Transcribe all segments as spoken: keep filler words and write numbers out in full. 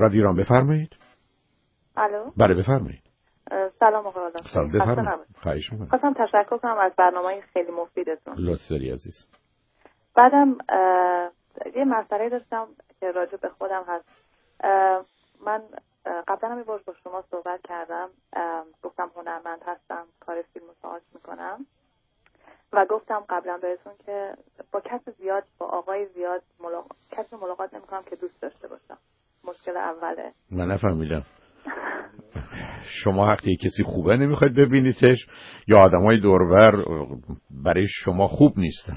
رادیو ایران بفرمایید. الو. بله بفرمایید. سلام آقای آدم. سلام بفرمایید. خواهش می‌کنم. خواستم تشکر کنم از برنامه خیلی مفیدتون. لطف داری عزیز. بعدم یه مسئله داشتم که راجع به خودم هست. من قبلا هم یه بار با شما صحبت کردم، گفتم هنرمند هستم، کار فیلم و تئاتر میکنم و گفتم قبلا بهتون که با کس زیاد، با آقای زیاد ملاقات کسی ملاقات نمیکنم که دوست داشته باشم. مشکل اوله. من نفهمیدم. شما وقتی کسی خوبه نمیخواید ببینیدش یا آدمای دوربر برای شما خوب نیستن؟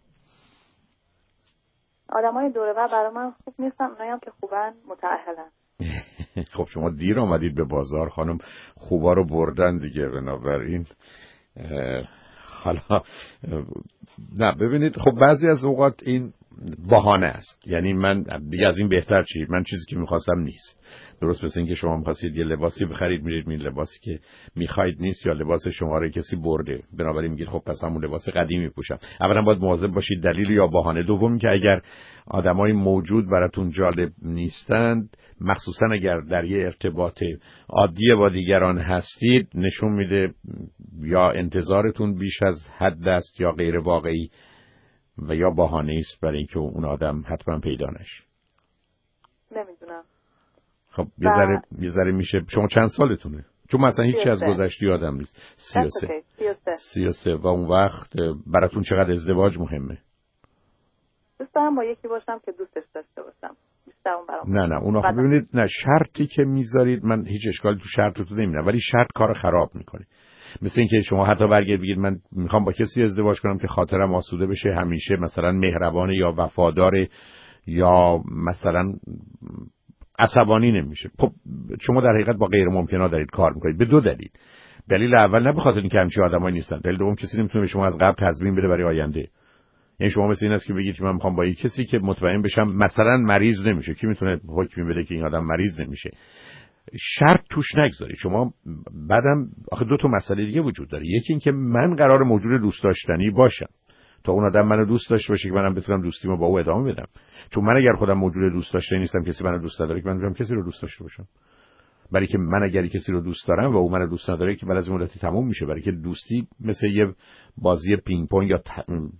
آدمای دوربر برای من خوب نیستن، اونایی هم که خوبن متأهلن. خب شما دیر آمدید به بازار خانم، خوبا رو بردن دیگه، بنابراین حالا نه ببینید، خب بعضی از اوقات این بهانه است. یعنی من دیگه از این بهتر چی؟ من چیزی که میخواستم نیست. درست مثل این که شما میخواستید یه لباسی بخرید، میرید این لباسی که میخواید نیست یا لباس شما رو کسی برده، بنابراین میگید خب پس همون لباس قدیمی پوشم. اولا باید مواظب باشید دلیل یا بهانه. دوم که اگر آدمای موجود براتون جالب نیستند، مخصوصا اگر در یه ارتباط عادی با دیگران هستید، نشون میده یا انتظارتون بیش از حد است یا غیر واقعی و یا بهانه است برای اینکه اون آدم حتما پیدا نشه. نمیدونم. خب یه ذره یه ذره میشه. شما چند سالتونه؟ چون مثلا هیچ چیز از گذشته یادم نیست. سی و سه. سی و سه. و اون وقت براتون چقدر ازدواج مهمه؟ دوست دارم با یکی باشم که دوستش داشته باشم. بیشتر اون برام. نه نه، اون آخه ببینید، نه شرطی که میذارید، من هیچ اشکالی تو شرطتون نمیبینم، ولی شرط کارو خراب میکنه. مثل اینکه شما حتی برگردید بگید من میخوام با کسی ازدواج کنم که خاطرم آسوده بشه، همیشه مثلا مهربان یا وفادار یا مثلا عصبانی نمیشه. خب شما در حقیقت با غیر ممکنات دارید کار میکنید به دو دلیل. دلیل اول نه به خاطر اینکه همچین آدمایی نیستن، دلیل دوم کسی نمیتونه به شما از قبل تضمین بده برای آینده. یعنی شما مثل این است که بگید که من میخوام با یک کسی که مطمئن بشم مثلا مریض نمیشه. کی میتونه حکمی بده که این آدم مریض نمیشه؟ شرط توش نگذاری. شما بعدم آخه دو تا مسئله دیگه وجود داره. یکی این که من قرار موجود دوست داشتنی باشم تا اون آدم منو دوست داشته باشه که منم بتونم دوستیمو با او ادامه بدم. چون من اگر خودم موجود دوست داشتنی نیستم، کسی منو دوست نداره که من بتونم کسی رو دوست داشته باشم. برای که من اگر کسی رو دوست دارم و او منو دوست نداره که بعد از مدتی تموم میشه. برای که دوستی مثل یه بازی پینگ پونگ یا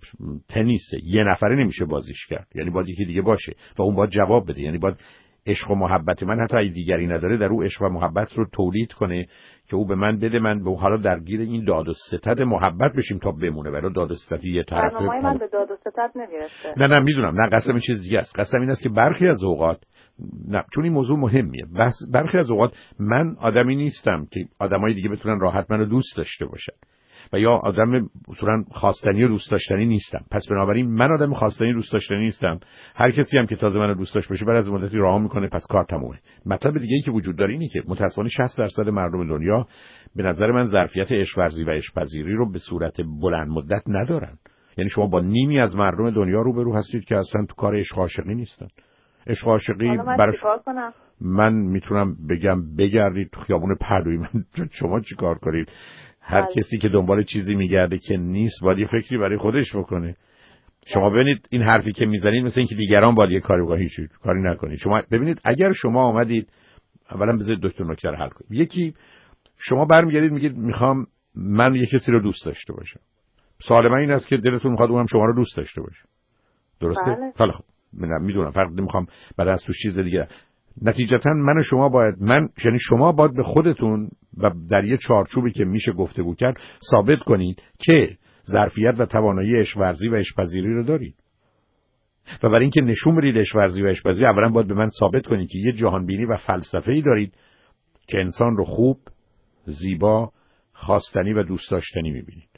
تنیسه، یه نفره نمیشه بازیش کرد. یعنی باید یکی دیگه باشه و اون باید جواب بده. یعنی باید عشق و محبت من حتی اگه دیگری نداره در او عشق و محبت رو تولید کنه که او به من بده، من به حالا درگیر این داد و ستد محبت بشیم تا بمونه. برای داد و ستد یه طرفه برنامه‌ی من به داد و ستد نمیرسه. نه نه میدونم، نه قسم این چیز دیگه است. قسم این است که برخی از اوقات، نه چون این موضوع مهمیه، بس برخی از اوقات من آدمی نیستم که آدمای دیگه بتونن راحت منو دوست داشته باشن و یا آدم اصولا خواستنی و دوست داشتنی نیستم. پس بنابراین من آدم خواستنی دوست داشتنی نیستم. هر کسی هم که تازه منو دوست داشته باشه بعد از مدتی رها میکنه، پس کار تمومه. مطلب دیگه ای که وجود داره اینه که متأسفانه شصت درصد مردم دنیا به نظر من ظرفیت عشق ورزی و عشق پذیری رو به صورت بلند مدت ندارن. یعنی شما با نیمی از مردم دنیا روبرو هستید که اصلا تو کار عشق عاشقی نیستن. عشق عاشقی برای چیکار کنم؟ من میتونم بگم بگردید تو خیابون پهلوی، من شما چیکار کنید؟ هر بله. کسی که دنبال چیزی میگرده که نیست باید یه فکری برای خودش بکنه. شما ببینید این حرفی که میزنید مثل اینکه دیگران باید یه کاری بکنن، هیچ کاری نکنید. شما ببینید اگر شما آمدید، اولا بذارید دو تا نکته رو حل کنید. یکی، شما برمیگردید میگید میخوام من یه کسی رو دوست داشته باشم. سوال من این است که دلتون میخواد اونم شما رو دوست داشته باشه. درسته؟ بله. خیلی خوب. من میدونم فرق نمیخوام بعد از تو چیز دیگه. نتیجتا من و شما باید من یعنی شما باید به خودتون و در یه چارچوبی که میشه گفتگو کرد ثابت کنید که ظرفیت و توانایی عشق ورزی و عشق پذیری رو دارید. و برای اینکه نشون بدید عشق ورزی و عشق پذیری، اولا باید به من ثابت کنید که یه جهان بینی و فلسفه‌ای دارید که انسان رو خوب، زیبا، خواستنی و دوست داشتنی میبینید.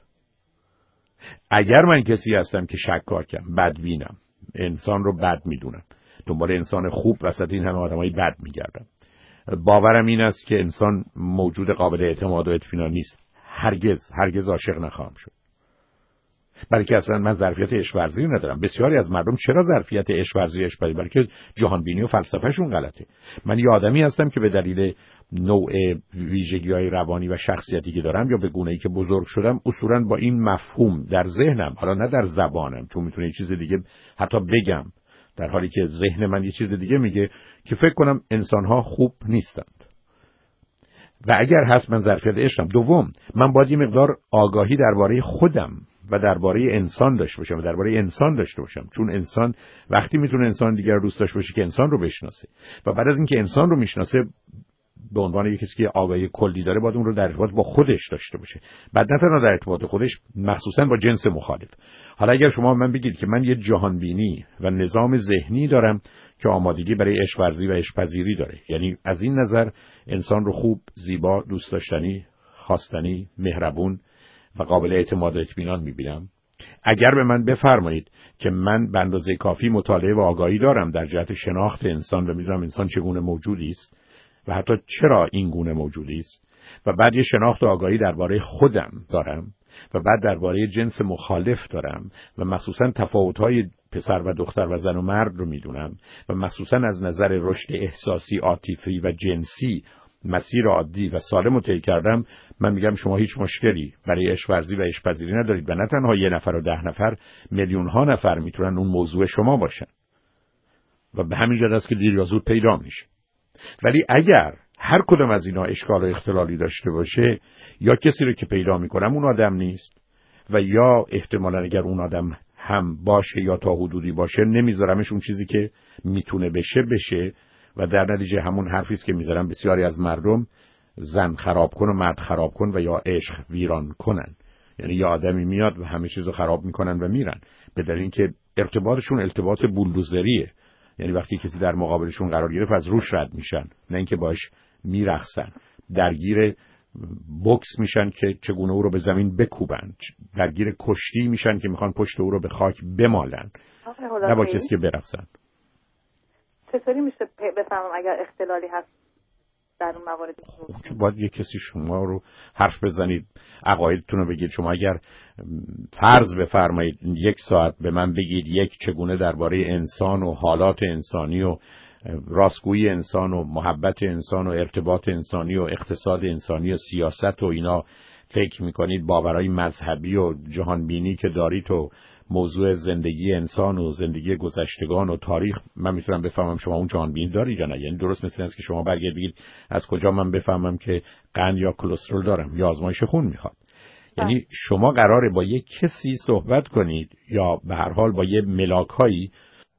اگر من کسی هستم که شکاکم، بدبینم، انسان رو بد میدونم، دنبال انسان خوب وسط این همه آدمای بد میگردم، باورم این است که انسان موجود قابل اعتماد و اطمینان نیست، هرگز هرگز عاشق نخواهم شد. برای که اصلا من ظرفیت عشق ورزی ندارم. بسیاری از مردم چرا ظرفیت عشق ورزی عشق برای که جهان بینی و فلسفهشون غلطه. من یه آدمی هستم که به دلیل نوع ویژگی‌های روانی و شخصیتی که دارم یا به گونه‌ای که بزرگ شدم اصولاً با این مفهوم در ذهنم، حالا نه در زبانم چون میتونه یه چیز دیگه حتی بگم در حالی که ذهن من یه چیز دیگه میگه، که فکر کنم انسان‌ها خوب نیستند و اگر هست من ظرفیت عشقم. دوم، من باید یه مقدار آگاهی درباره خودم و درباره انسان داشته باشم و درباره انسان داشته باشم، چون انسان وقتی میتونه انسان دیگر رو دوست داشته باشه که انسان رو بشناسه و بعد از اینکه انسان رو میشناسه به عنوان یک کسی که آگاهی کلی داره باید اون رو در ارتباط با خودش داشته باشه، بعد نه تنها در ارتباط خودش، مخصوصا با جنس مخالف. حالا اگر شما من بگید که من یه جهان بینی و نظام ذهنی دارم که آمادگی برای عشق ورزی و عشق پذیری داره، یعنی از این نظر انسان رو خوب، زیبا، دوست داشتنی، خواستنی، مهربون و قابل اعتماد و اطمینان می‌بینم، اگر به من بفرمایید که من به اندازه کافی مطالعه و آگاهی دارم در جهت شناخت انسان و می‌دونم انسان چگونه موجودی است و حتی چرا این گونه موجودی است و بعد یه شناخت و آگاهی درباره خودم دارم و بعد درباره جنس مخالف دارم و مخصوصا تفاوت‌های پسر و دختر و زن و مرد رو میدونم و مخصوصا از نظر رشد احساسی، عاطفی و جنسی مسیر عادی و سالم رو طی کردم، من میگم شما هیچ مشکلی برای عشق ورزی و عشق پذیری ندارید و نه تنها یه نفر و ده نفر، میلیون ها نفر میتونن اون موضوع شما باشن و به همین جهت است که دیر یا زود پیدا میشه. ولی اگر هر کدام از اینا اشکال و اختلالی داشته باشه، یا کسی رو که پیدا میکنم اون آدم نیست و یا احتمالاً اگر اون آدم هم باشه یا تا حدودی باشه نمیذارمش اون چیزی که میتونه بشه بشه و در نتیجه همون حرفی است که میذارم بسیاری از مردم زن خراب کن و مرد خراب کن و یا عشق ویران کنن، یعنی یه آدمی میاد و همه چیزو خراب میکنن و میرن، به دلیل اینکه ارتباطشون ارتباط بولدوزریه، یعنی وقتی کسی در مقابلشون قرار گرفت از روش رد میشن، نه اینکه باش میرقصن، درگیر بوکس میشن که چگونه او رو به زمین بکوبن، درگیر کشتی میشن که میخوان پشت او رو به خاک بمالن، نه با کسی که برقصن. چطوری میشه بفهمم اگر اختلالی هست در اون مواردی که باید یک کسی شما رو حرف بزنید، عقایدتون رو بگید. شما اگر فرض بفرمایید یک ساعت به من بگید یک چگونه درباره انسان و حالات انسانی و راستگویی انسان و محبت انسان و ارتباط انسانی و اقتصاد انسانی و سیاست و اینا فکر میکنید، باورهای مذهبی و جهانبینی که دارید و موضوع زندگی انسان و زندگی گذشتگان و تاریخ، من میتونم بفهمم شما اون جهانبینی دارید یا نه. یعنی درست مثل اینه که شما برگردید بگید از کجا من بفهمم که قند یا کلسترول دارم یا آزمایش خون میخواد. یعنی شما قراره با یک کسی صحبت کنید یا به هر حال با یه ملاکایی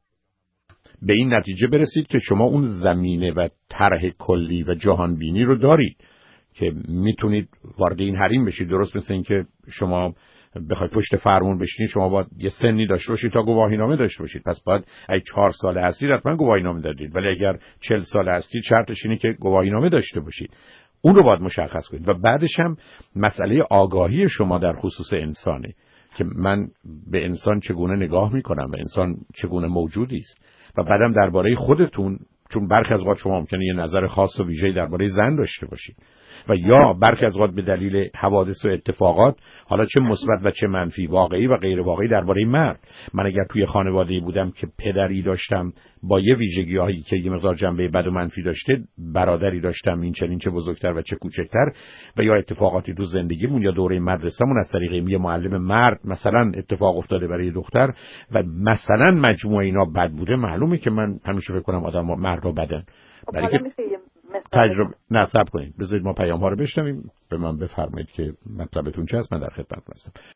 به این نتیجه برسید که شما اون زمینه و طرح کلی و جهانبینی رو دارید که میتونید وارد این حریم بشید. درست مثل این که شما بخواید پشت فرمون بشینید، شما باید یه سنی داشته باشید تا گواهینامه داشته باشید، پس باید اگه چهار ساله هستید حتما گواهینامه دادید، ولی اگر چهل ساله هستید شرطش اینه که گواهینامه داشته باشید. اون رو باید مشخص کنید و بعدش هم مسئله آگاهی شما در خصوص انسانه که من به انسان چگونه نگاه میکنم و انسان چگونه موجودی است و بعدم درباره خودتون، چون برخی از اوقات شما ممکنه یه نظر خاص و ویژه‌ای درباره زن داشته باشید و یا برخی از اوقات به دلیل حوادث و اتفاقات، حالا چه مثبت و چه منفی، واقعی و غیر واقعی، درباره مرد. من اگر توی خانواده‌ای بودم که پدری داشتم با یه ویژگی‌هایی که یه مقدار جنبه بد و منفی داشته، برادری داشتم این چنین چه بزرگتر و چه کوچکتر، و یا اتفاقاتی تو زندگیمون یا دوره مدرسه‌مون از طریق یه معلم مرد مثلا اتفاق افتاده برای دختر و مثلا مجموعه اینا بد بوده، معلومه که من همیشه فکر کنم آدم مردا بدن. برای که تجربه نصب کنید. بذارید ما پیام ها رو بشنویم، به من بفرمایید که مطلبتون چه است، من در خدمتتون هستم.